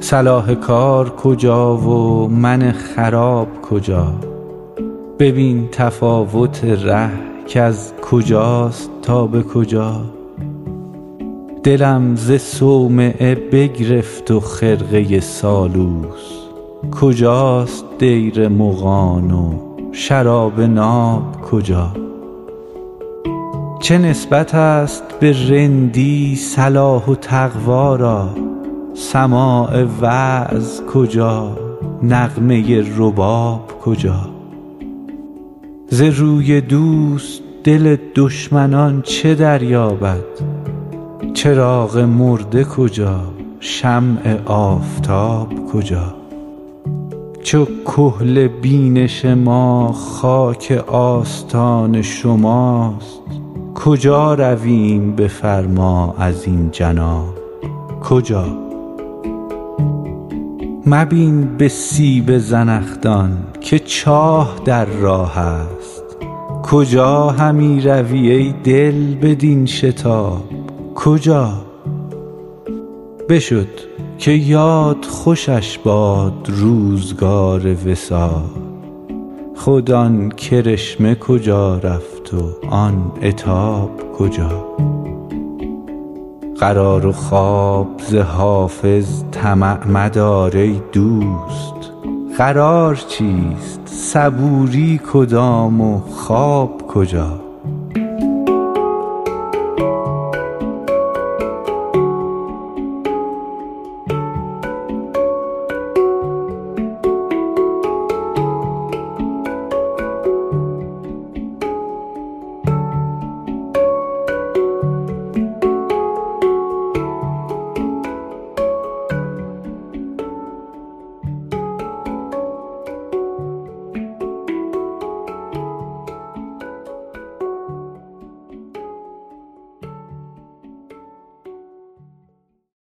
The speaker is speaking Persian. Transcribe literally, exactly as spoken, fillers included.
صلاح کار کجا و من خراب کجا؟ ببین تفاوت ره که از کجاست تا به کجا. دلم ز صومعه بگرفت و خرقه سالوس، کجاست دیر مغان و شراب ناب کجا؟ چه نسبت است به رندی صلاح و تقوا را؟ سماع وعظ کجا؟ نغمه رباب کجا؟ ز روی دوست دل دشمنان چه دریابد؟ چراغ مرده کجا؟ شمع آفتاب کجا؟ چو کحل بینش ما خاک آستان شماست، کجا رویم به فرما از این جناب کجا؟ مبین به سیب زنخدان که چاه در راه است، کجا همی روی ای دل بدین شتاب کجا؟ بشد که یاد خوشش باد روزگار وصال، خود آن کرشمه کجا رفت و آن عتاب کجا؟ قرار و خواب ز حافظ طمع مدار ای دوست، قرار چیست؟ صبوری کدام و خواب کجا؟